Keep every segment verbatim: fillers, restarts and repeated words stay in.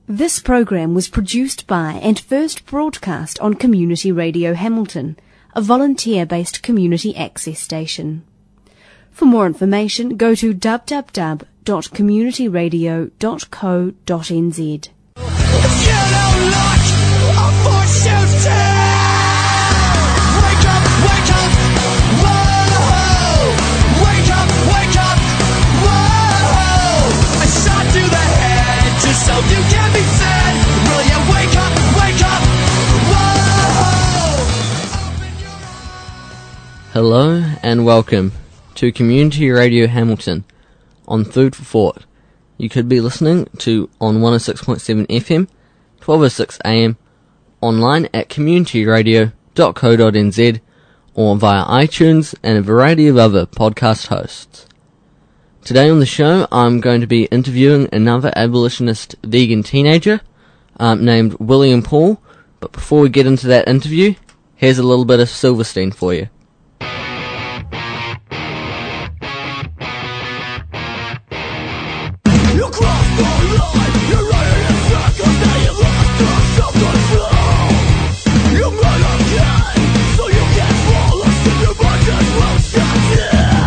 This program was produced by and first broadcast on Community Radio Hamilton, a volunteer-based community access station. For more information, go to w w w dot community radio dot co dot n z. So you can be sad. Will you wake up, wake up? Whoa! Hello and welcome to Community Radio Hamilton on Food for Thought. You could be listening to on one oh six point seven F M, twelve oh six A M, online at community radio dot co dot n z, or via iTunes and a variety of other podcast hosts. Today on the show, I'm going to be interviewing another abolitionist vegan teenager um, named William Paul. But before we get into that interview, here's a little bit of Silverstein for you. You crossed the line, you're running in circles, now you lost your self-control. You run again, so you can't fall asleep, your mind just won't shut down.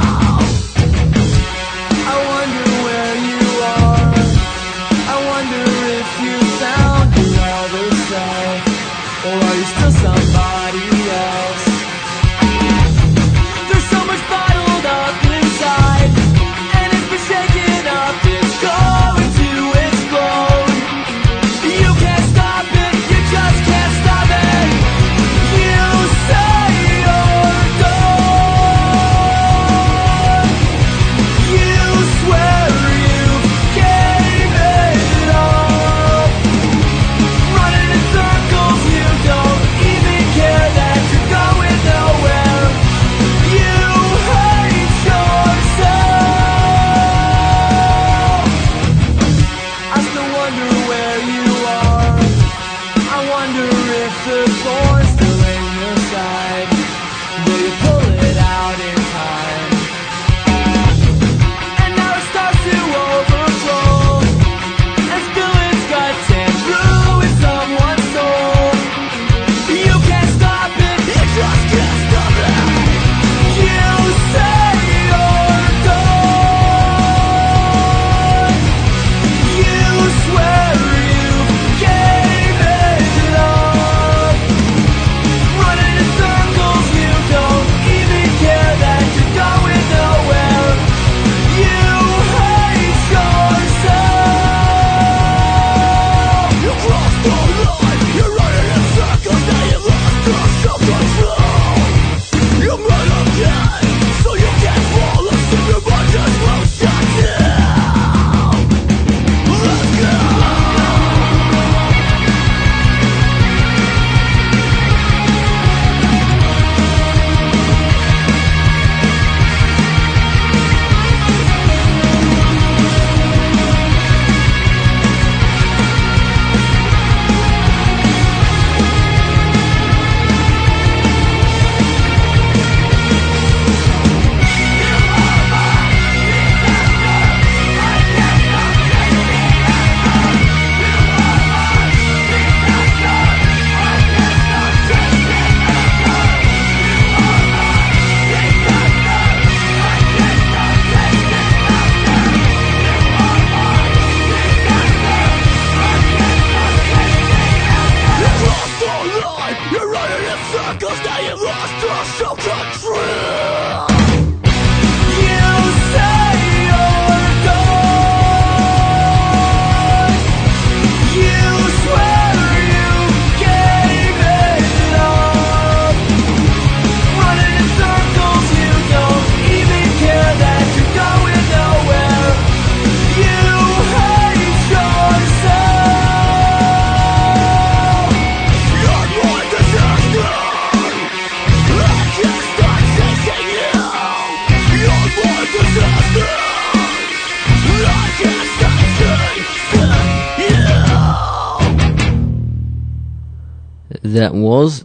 That was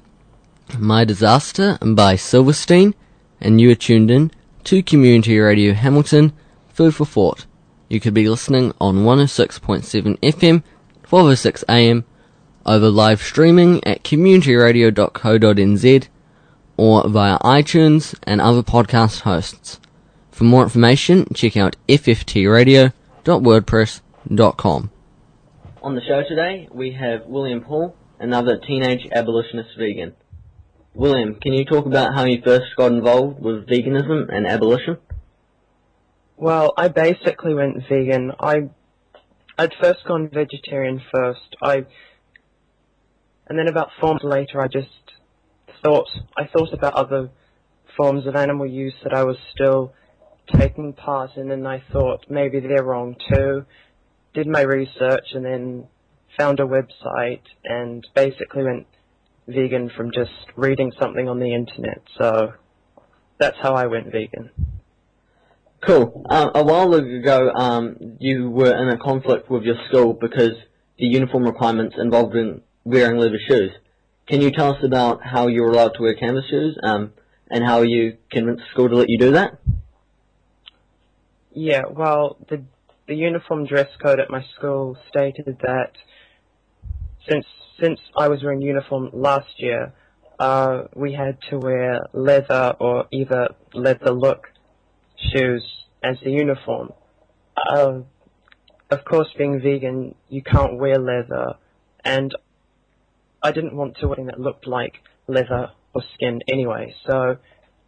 My Disaster by Silverstein, and you are tuned in to Community Radio Hamilton, Food for Thought. You could be listening on one oh six point seven F M, twelve oh six a m over live streaming at community radio dot co dot n z or via iTunes and other podcast hosts. For more information, check out f f t radio dot wordpress dot com. On the show today, we have William Paul, another teenage abolitionist vegan. William, can you talk about how you first got involved with veganism and abolition? Well, I basically went vegan. I, I'd first gone vegetarian first. I, and then about four months later, I just thought, I thought about other forms of animal use that I was still taking part in, and I thought maybe they're wrong too. Did my research and then found a website and basically went vegan from just reading something on the internet. So that's how I went vegan. Cool. Um, a while ago, um, you were in a conflict with your school because the uniform requirements involved in wearing leather shoes. Can you tell us about how you were allowed to wear canvas shoes, um, and how you convinced the school to let you do that? Yeah, well, the the uniform dress code at my school stated that since since I was wearing uniform last year, uh, we had to wear leather or either leather look shoes as the uniform. Uh, of course, being vegan, you can't wear leather, and I didn't want to wear something that looked like leather or skin anyway, so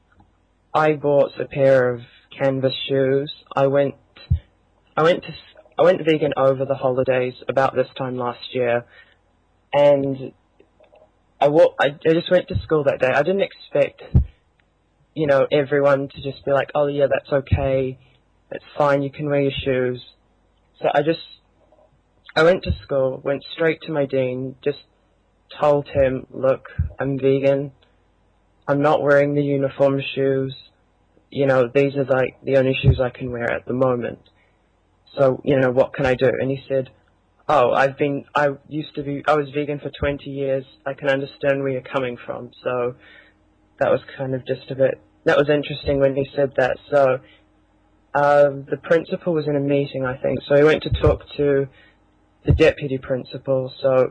I bought a pair of canvas shoes. I went, I went to, I went vegan over the holidays about this time last year, and I wa- I, I just went to school that day. I didn't expect, you know, everyone to just be like, oh yeah, that's okay, that's fine, you can wear your shoes. So I just, I went to school, went straight to my dean, just told him, look, I'm vegan, I'm not wearing the uniform shoes, you know, these are like the only shoes I can wear at the moment. So, you know, what can I do? And he said, oh, I've been, I used to be, I was vegan for twenty years, I can understand where you're coming from. So that was kind of just a bit, that was interesting when he said that. So uh, the principal was in a meeting, I think, so he went to talk to the deputy principal, so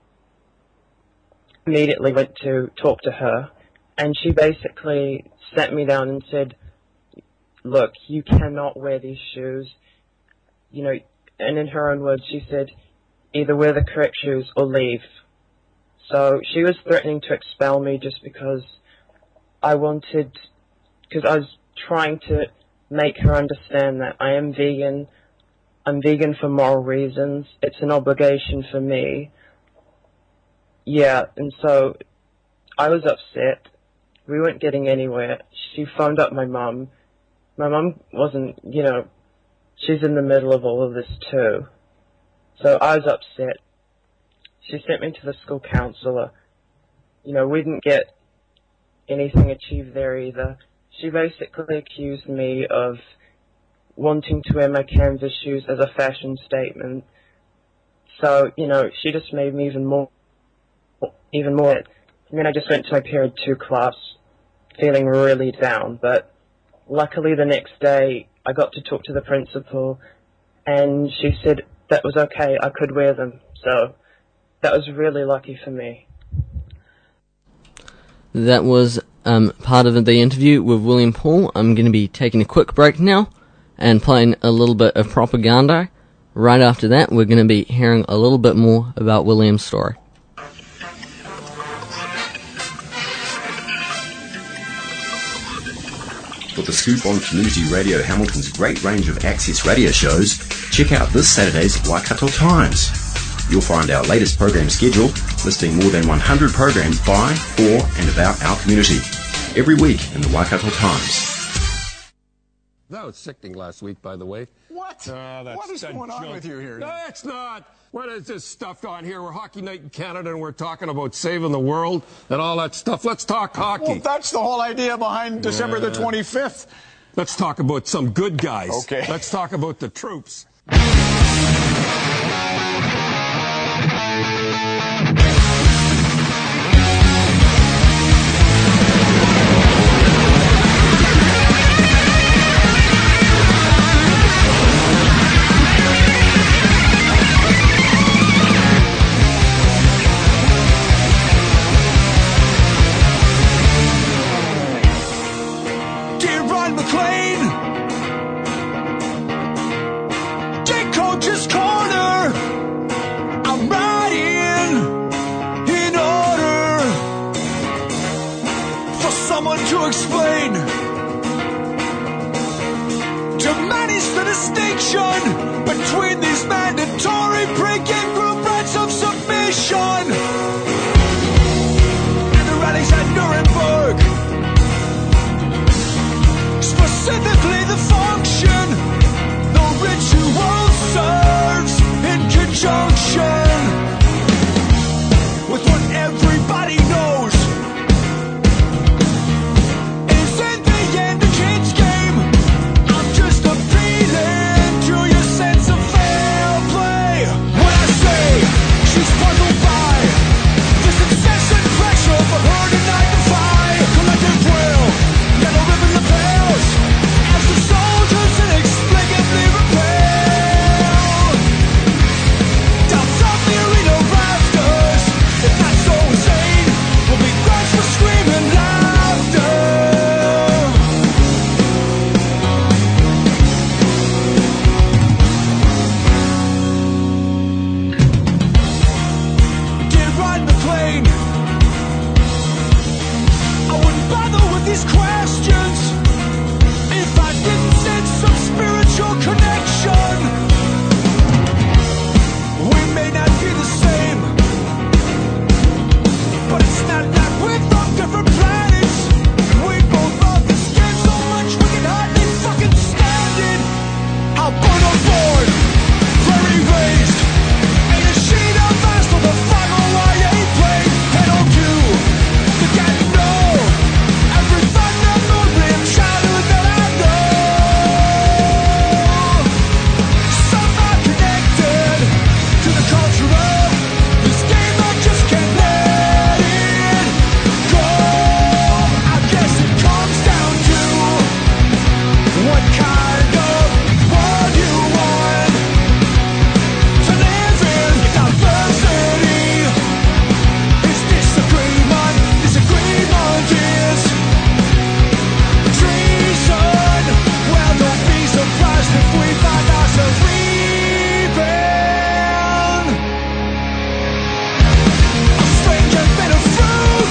immediately went to talk to her, and she basically sat me down and said, look, you cannot wear these shoes, you know, and in her own words, she said, either wear the correct shoes or leave. So she was threatening to expel me just because I wanted, because I was trying to make her understand that I am vegan, I'm vegan for moral reasons, it's an obligation for me. Yeah, and so I was upset. We weren't getting anywhere. She phoned up my mum. My mum wasn't, you know, she's in the middle of all of this too. So I was upset. She sent me to the school counsellor. You know, we didn't get anything achieved there either. She basically accused me of wanting to wear my canvas shoes as a fashion statement. So, you know, she just made me even more even more. And then I just went to my period two class feeling really down, but luckily the next day I got to talk to the principal and she said that was okay, I could wear them, so that was really lucky for me. That was um, part of the interview with William Paul. I'm going to be taking a quick break now and playing a little bit of propaganda. Right after that, we're going to be hearing a little bit more about William's story. For the scoop on Community Radio Hamilton's great range of access radio shows, check out this Saturday's Waikato Times. You'll find our latest program schedule, listing more than one hundred programs by, for and about our community, every week in the Waikato Times. That was sickening last week, by the way. What? Uh, that's what is going on junk. with you here? No, it's not. What is this stuff on here? We're Hockey Night in Canada, and we're talking about saving the world and all that stuff. Let's talk hockey. Well, that's the whole idea behind December the twenty-fifth. Let's talk about some good guys. Okay. Let's talk about the troops. to explain. To manage the distinction between these mandatory pre-game group rights of submission and the rallies at Nuremberg. Specifically the function the ritual serves in conjunction with what everybody knows is in the end a kid's game. I'm just appealing to your sense of fair play when I say she's puzzled by this incessant pressure for her to not defy collective will. Yellow ribbon lapels as the soldiers inexplicably repel. Doubts of the arena rafters, if not so insane, will be grudged for screaming laughter. Dear Ryan McLean, I wouldn't bother with these questions if I didn't sense some spiritual connection. We may not be the same, but it's not like we're from different planets. We both love this game so much we can hardly fucking stand it. I'll burn on board, prairie raised, ain't a sheet of ice for the final Y A plane. Head on cue, to get to know every thunder moon rim childhood that I know. Somehow connected to the culture of this game, I just can't let it go. I guess it comes down to what kind of world you want to live in. Diversity is disagreement, disagreement is treason. Well, don't be surprised if we find ourselves leaving. A stranger bit of fruit,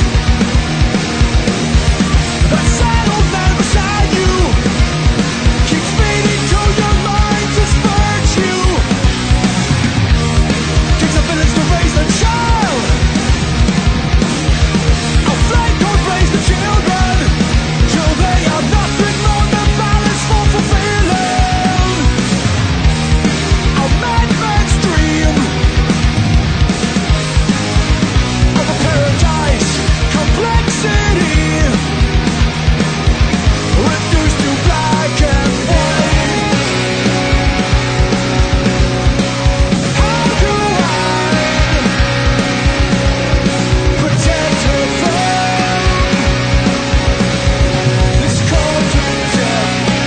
that saddle man beside you keeps feeding to your mind this virtue. Takes a village to raise a child. A flag could raise the children till they have nothing more than balance for fulfilling. A madman's dream of a paradise, complexity reduced to black and white. How do I protect her from this cold death?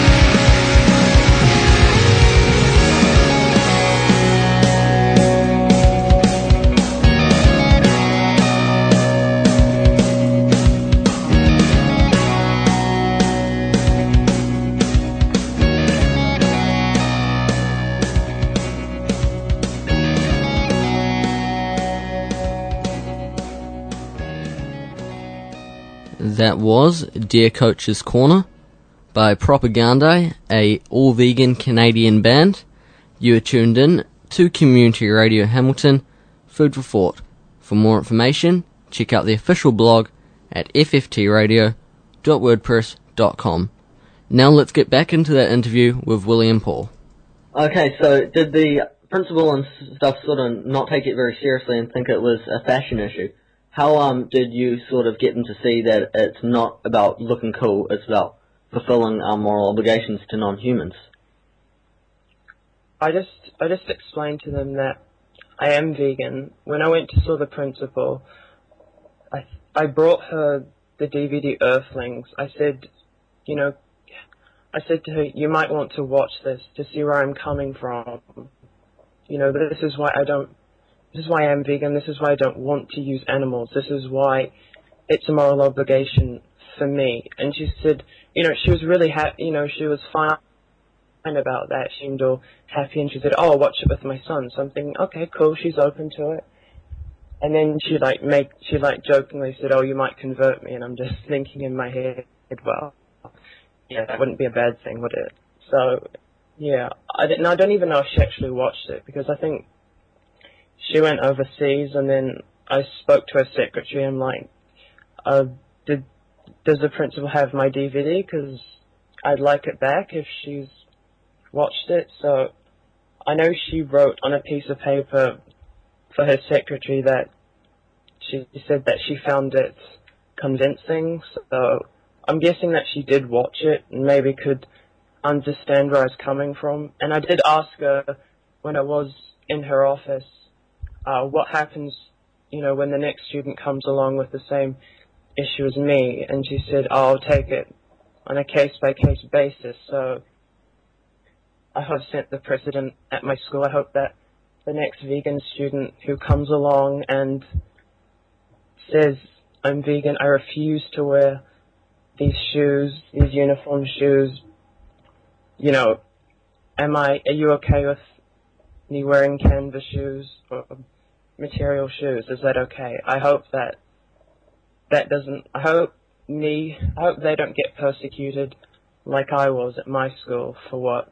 That was Dear Coach's Corner by Propaganda, a all-vegan Canadian band. You are tuned in to Community Radio Hamilton, Food for Thought. For more information, check out the official blog at f f t radio dot wordpress dot com. Now let's get back into that interview with William Paul. Okay, so did the principal and stuff sort of not take it very seriously and think it was a fashion issue? How um did you sort of get them to see that it's not about looking cool, it's about fulfilling our moral obligations to non-humans? I just I just explained to them that I am vegan. When I went to saw the principal, I I brought her the D V D Earthlings. I said, you know, I said to her, you might want to watch this to see where I'm coming from. You know, this is why I don't. This is why I am vegan. This is why I don't want to use animals. This is why it's a moral obligation for me. And she said, you know, she was really happy. You know, she was fine about that. She seemed all happy, and she said, "Oh, I'll watch it with my son." So I'm thinking, okay, cool. She's open to it. And then she like make she like jokingly said, "Oh, you might convert me," and I'm just thinking in my head, did well. Yeah, that wouldn't be a bad thing, would it? So, yeah, I didn't. I don't even know if she actually watched it because I think she went overseas, and then I spoke to her secretary. And I'm like, uh, did does the principal have my D V D? Because I'd like it back if she's watched it. So I know she wrote on a piece of paper for her secretary that she said that she found it convincing. So I'm guessing that she did watch it and maybe could understand where I was coming from. And I did ask her when I was in her office, uh, what happens, you know, when the next student comes along with the same issue as me. And she said, oh, I'll take it on a case-by-case basis. So I have set the precedent at my school. I hope that the next vegan student who comes along and says, I'm vegan, I refuse to wear these shoes, these uniform shoes, you know, am I, are you okay with me wearing canvas shoes or material shoes? Is that okay? I hope that that doesn't, I hope me, I hope they don't get persecuted like I was at my school for what,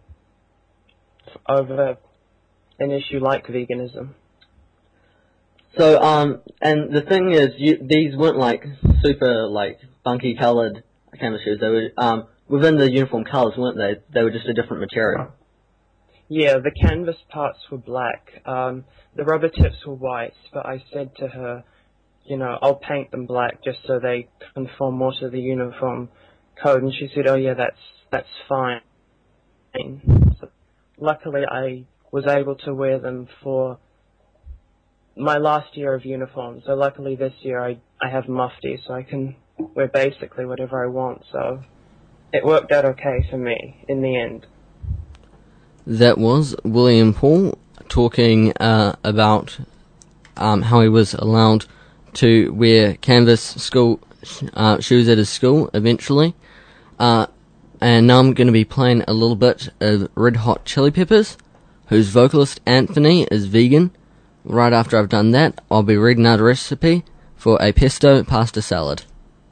over an issue like veganism. So, um, and the thing is, you, these weren't like super like funky coloured canvas shoes. They were um within the uniform colours, weren't they? They were just a different material. Yeah, the canvas parts were black. Um, the rubber tips were white. But I said to her, you know, I'll paint them black just so they conform more to the uniform code. And she said, oh yeah, that's that's fine. So, luckily, I was able to wear them for my last year of uniform. So luckily this year I, I have mufti, so I can wear basically whatever I want. So it worked out okay for me in the end. That was William Paul talking uh, about um, how he was allowed to wear canvas school uh, shoes at his school eventually. Uh, and now I'm going to be playing a little bit of Red Hot Chili Peppers, whose vocalist Anthony is vegan. Right after I've done that, I'll be reading out a recipe for a pesto pasta salad.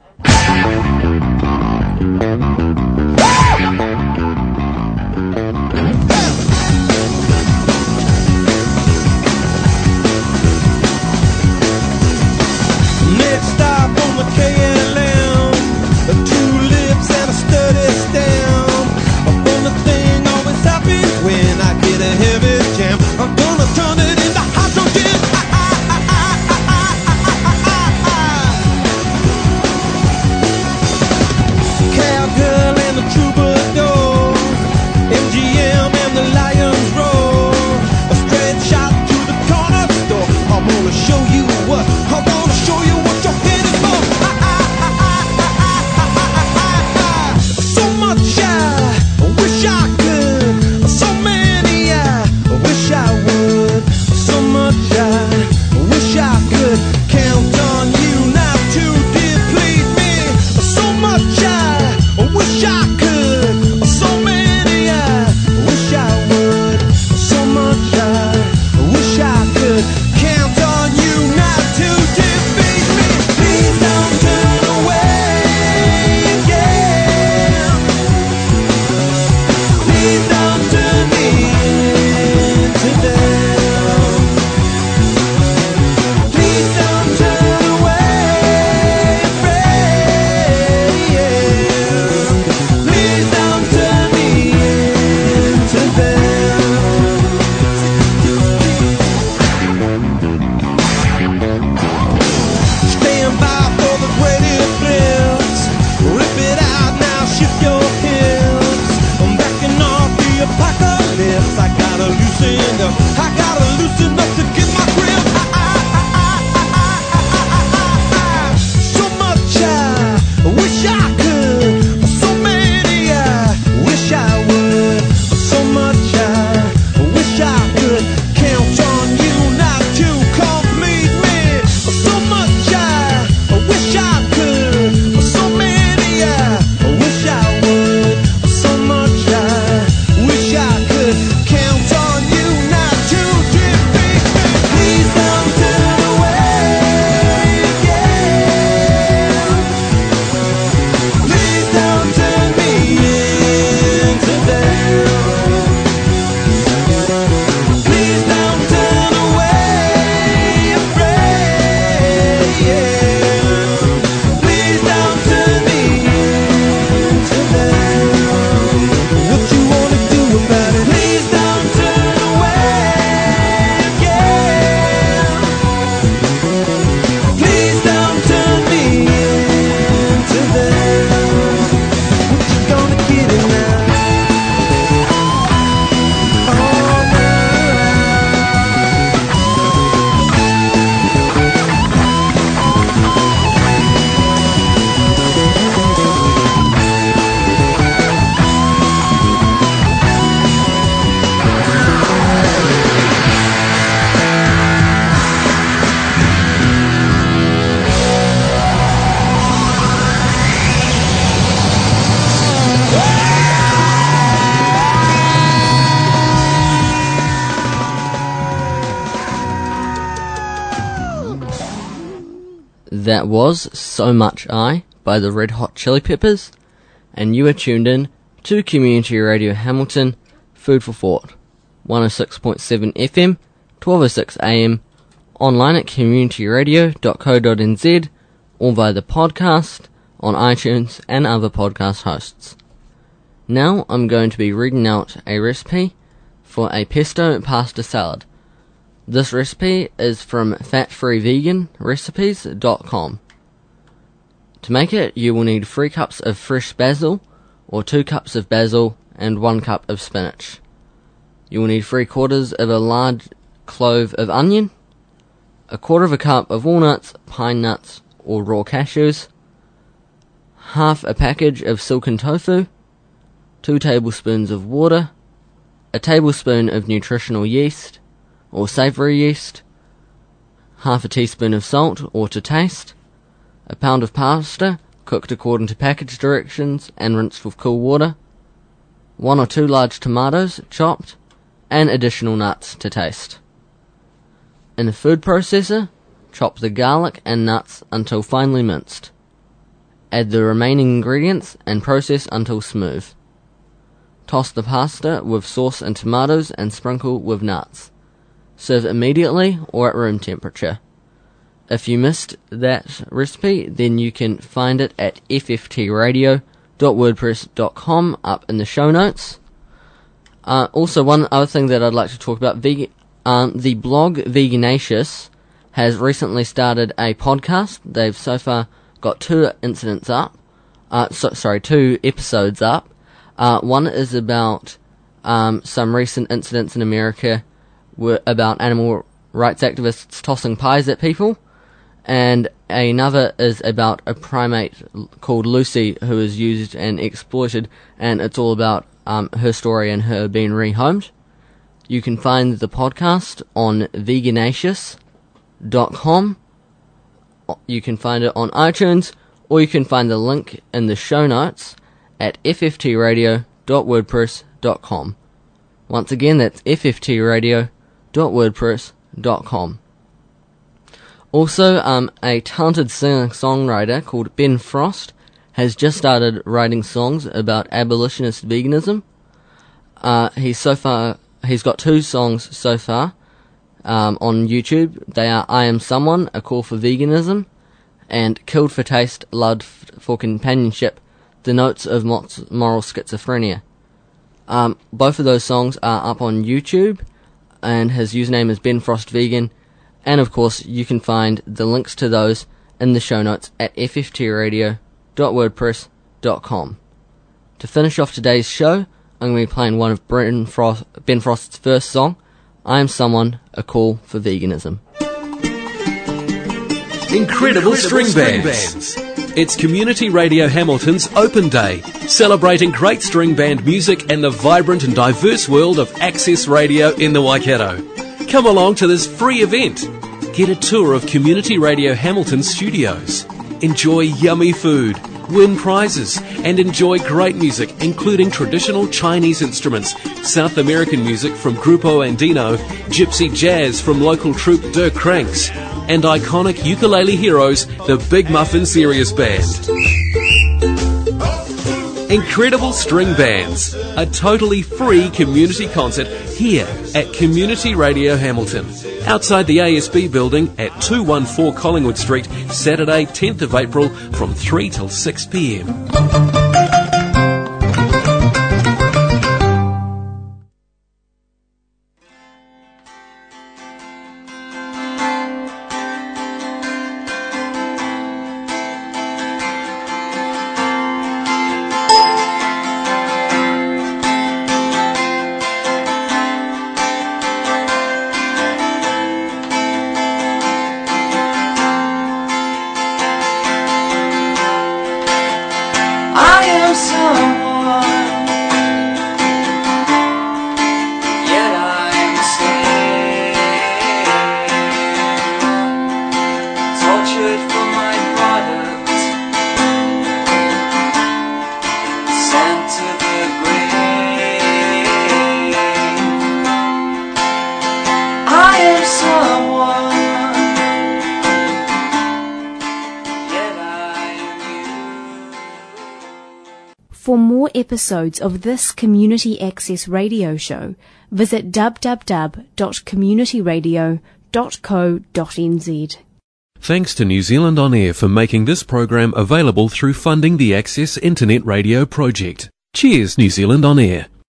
Next stop on the K L M, two lips and a sturdy stem. A funny thing always happens when I get a heavy jam. I'm gonna turn it into hydrogen. Cowgirl That was So Much I by the Red Hot Chili Peppers, and you are tuned in to Community Radio Hamilton, Food for Thought, one oh six point seven F M, twelve oh six A M, online at community radio dot co dot n z, or via the podcast on iTunes and other podcast hosts. Now I'm going to be reading out a recipe for a pesto pasta salad. This recipe is from fat free vegan recipes dot com. To make it, you will need three cups of fresh basil, or two cups of basil and one cup of spinach. You will need three quarters of a large clove of onion, a quarter of a cup of walnuts, pine nuts, or raw cashews, half a package of silken tofu, two tablespoons of water, a tablespoon of nutritional yeast, or savoury yeast, half a teaspoon of salt, or to taste, a pound of pasta, cooked according to package directions and rinsed with cool water, one or two large tomatoes, chopped, and additional nuts to taste. In a food processor, chop the garlic and nuts until finely minced. Add the remaining ingredients and process until smooth. Toss the pasta with sauce and tomatoes and sprinkle with nuts. Serve immediately or at room temperature. If you missed that recipe, then you can find it at f f t radio dot wordpress dot com up in the show notes. Uh, also, one other thing that I'd like to talk about, vegan, um, the blog Veganatious has recently started a podcast. They've so far got two incidents up, uh, so, sorry, two episodes up. Uh, one is about um, some recent incidents in America were about animal rights activists tossing pies at people, and another is about a primate called Lucy who is used and exploited, and it's all about um, her story and her being rehomed. You can find the podcast on veganatious dot com. You can find it on iTunes, or you can find the link in the show notes at f f t radio dot wordpress dot com. Once again, that's f f t radio dot wordpress dot com. Also, um, a talented singer-songwriter called Ben Frost has just started writing songs about abolitionist veganism. Uh, he's so far, he's got two songs so far um, on YouTube. They are I Am Someone, A Call for Veganism, and Killed for Taste, Loved for Companionship, The Notes of Moral Schizophrenia. Um, both of those songs are up on YouTube, and his username is Ben Frost Vegan, and of course you can find the links to those in the show notes at f f t radio dot wordpress dot com. To finish off today's show, I'm going to be playing one of Ben, Frost, Ben Frost's first song, I Am Someone, A Call for Veganism. Incredible, Incredible string, string bands. bands. It's Community Radio Hamilton's Open Day, celebrating great string band music and the vibrant and diverse world of access radio in the Waikato. Come along to this free event. Get a tour of Community Radio Hamilton studios. Enjoy yummy food, win prizes, and enjoy great music, including traditional Chinese instruments, South American music from Grupo Andino, gypsy jazz from local troupe Der Cranks, and iconic ukulele heroes, the Big Muffin Serious Band. Incredible String Bands, a totally free community concert here at Community Radio Hamilton, outside the A S B building at two fourteen Collingwood Street, Saturday tenth of April from three till six p m. I For more episodes of this Community Access Radio show, visit w w w dot community radio dot co dot n z. Thanks to New Zealand On Air for making this program available through funding the Access Internet Radio project. Cheers, New Zealand On Air.